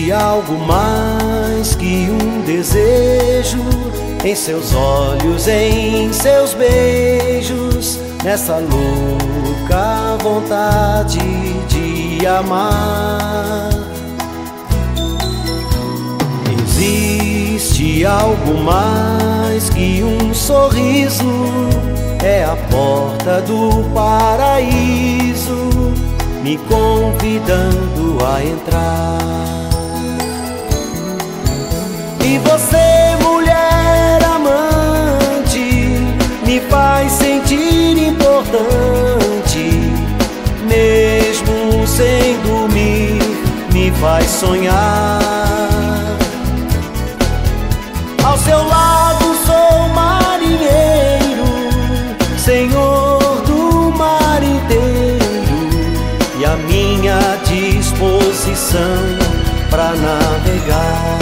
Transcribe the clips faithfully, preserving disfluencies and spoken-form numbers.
Existe algo mais que um desejo em seus olhos, em seus beijos, nessa louca vontade de amar. Existe algo mais que um sorriso, é a porta do paraíso, me convidando a entrar. E você, mulher amante, me faz sentir importante, mesmo sem dormir, me faz sonhar. Ao seu lado sou marinheiro, senhor do mar inteiro, e a minha disposição pra navegar.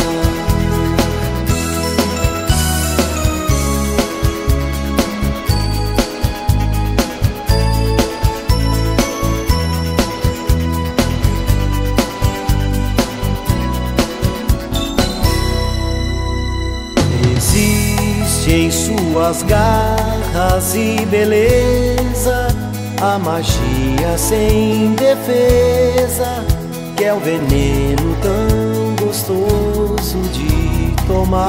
Existe em suas garras e beleza a magia sem defesa, que é o veneno tão gostoso de tomar.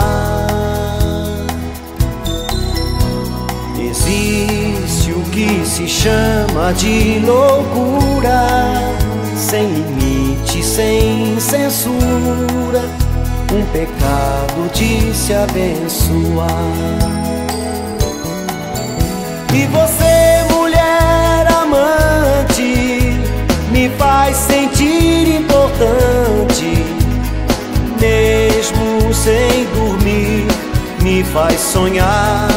Existe o que se chama de loucura, sem limite, sem censura, um pecado de se abençoar. E você, mulher amante, me faz sentir importante, mesmo sem dormir, me faz sonhar.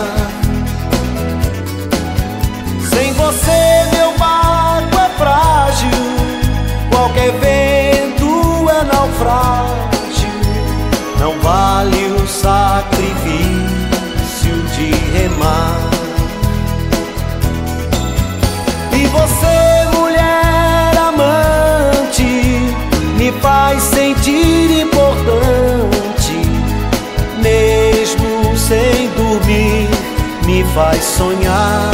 Sem você meu barco é frágil, qualquer vento é naufrágio, não vale o sacrifício de remar. E você, mulher amante, me faz sentir importante, mesmo sem dormir, me faz sonhar.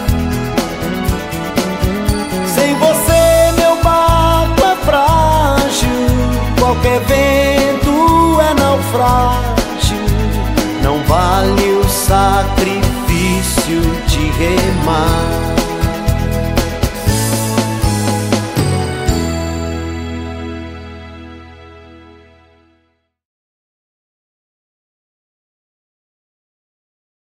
Sem você meu barco é frágil, qualquer vento é naufrágio, não vale o sacrifício de remar.